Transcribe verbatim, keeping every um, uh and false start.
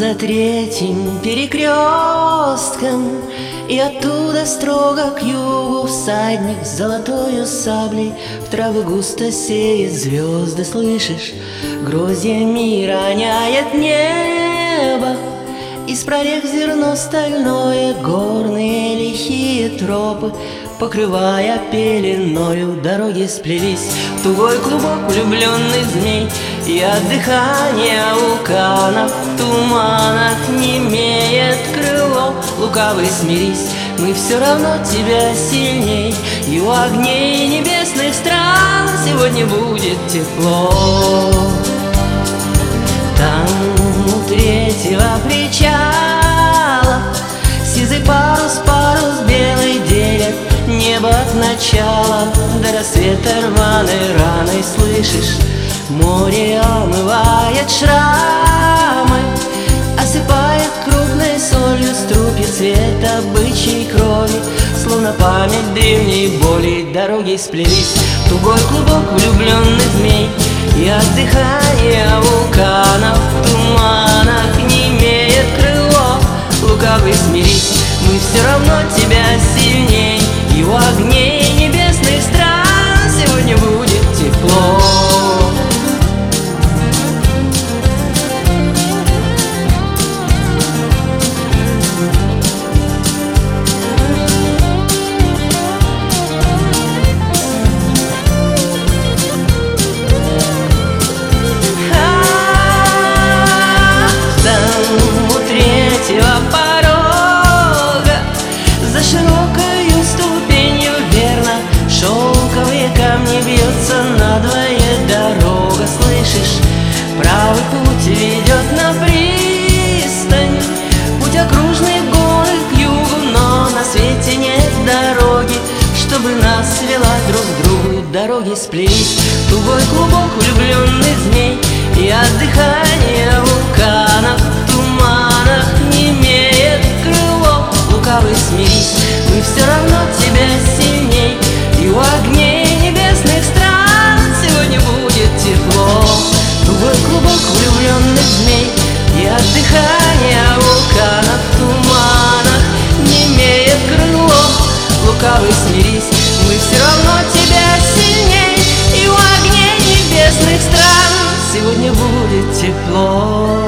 За третьим перекрестком, и оттуда строго к югу всадник с золотою саблей в травы густо сеет звезды, слышишь? Гроздьями роняет небо, из прорех зерно стальное, горные лихие тропы, покрывая пеленою, дороги сплелись в тугой клубок влюбленных змей, и от дыхания вулканов в туманах немеет крыло. Лукавый, смирись, мы все равно тебя сильней, и у огней небесных стран сегодня будет тепло. Там у третьего причала сизый парус, парус белый делят небо от начала до рассвета рваной раной, слышишь? Море омывает шрамы, осыпает крупной солью струпья цвета бычьей крови, словно память древней боли. Дороги сплелись в тугой клубок влюбленных змей, и от дыхания вулканов в туманах немеет крыло. Лукавый, смирись, мы все равно тебя сильней, и у огней небесных стран сегодня будет тепло. Порога за широкою ступенью верно шелковые камни бьются надвое дорога, слышишь? Правый путь ведет на пристань, путь окружный горы к югу, но на свете нет дороги, чтобы нас свела друг к другу. Дороги сплелись в тугой клубок влюбленных змей, и от дыхания вулканов в туманах немеет крыло. Лукавый, смирись, мы все равно тебя сильней, и у огней небесных стран сегодня будет тепло. Тугой клубок влюбленных змей, и от дыхания вулканов в туманах немеет крыло. Лукавый, смирись, мы все равно тебя сильней, и у огней небесных стран сегодня будет тепло.